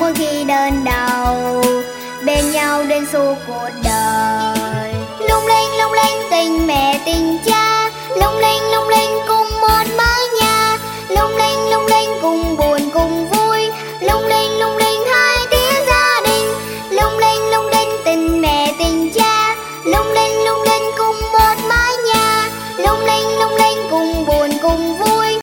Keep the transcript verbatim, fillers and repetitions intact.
mỗi khi đơn đầu, bên nhau đến suốt cuộc đời. Lung linh lung linh tình mẹ tình cha, lung linh lung linh